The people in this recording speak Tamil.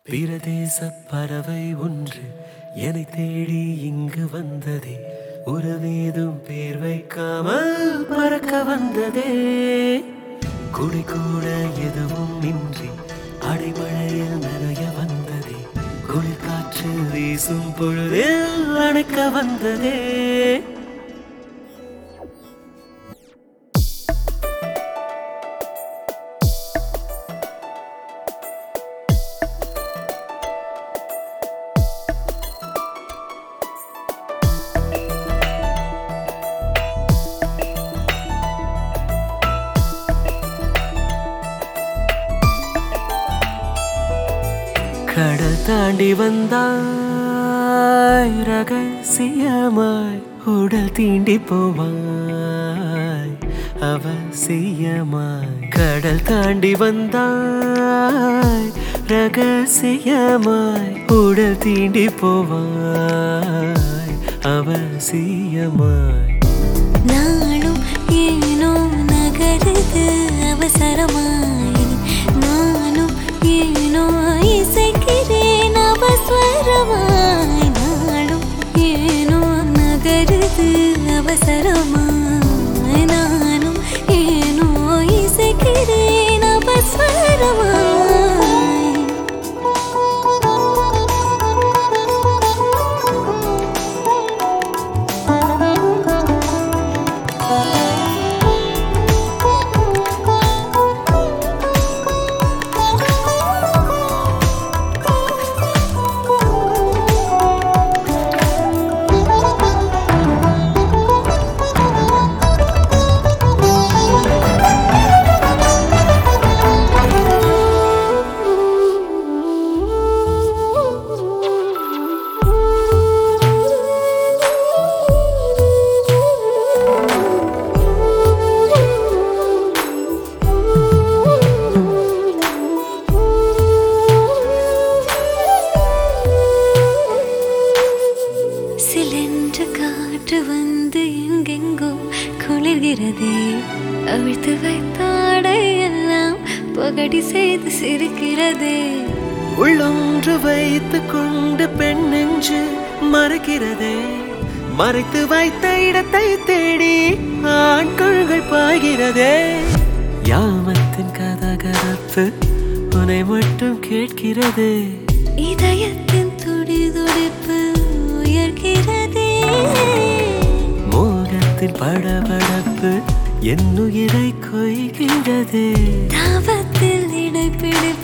பிரதேச பறவை ஒன்று என்னை தேடி இங்கு வந்ததே. உறவேதும் பேர் வைக்காமல் பறக்க வந்ததே. குடி கூட எதுவும் இன்றி அடைமழையில் நனைய வந்ததே. குளிர் காற்று வீசும் பொழுதில் அணைக்க வந்ததே. கடல் தாண்டி வந்தாய் ரகசியமாய், உடல் தீண்டி போவாய் அவசியமாய். கடல் தாண்டி வந்தாய் ரகசியமாய், உடல் தீண்டி போவாய் அவசியமாய். நானும் ஏனோ நகருது அவசரமாய், நானும் ஏனோ இசைக்கிறேன் அவசரமாய். நானும் ஏனோ நகருது அவசரமாய், நானும் ஏனோ இசைக்கிறேன் அவசரமாய். சிலென்று காற்று வந்து எங்கெங்கோ குளிர்கிறதே. அவிழ்த்து வைத்தாடை எல்லாம் பகடி செய்து சிரிக்கிறதே. உள்ளொன்று வைத்துக் கொண்டு பெண் நெஞ்சு மறைக்கிறதே. மறைத்து வைத்த இடத்தை தேடி ஆண்கள்கள் பாய்கிறதே. யாமத்தின் கதகதப்பு உன்னை மட்டும் கேட்கிறதே. இதயத்தின் துடிதுடிப்பு உயர்கிறதே. மோகத்தின் படபடப்பு என் உயிரை கொய்கிறதே. தாவத்தில் இடைப்பிடிப்பு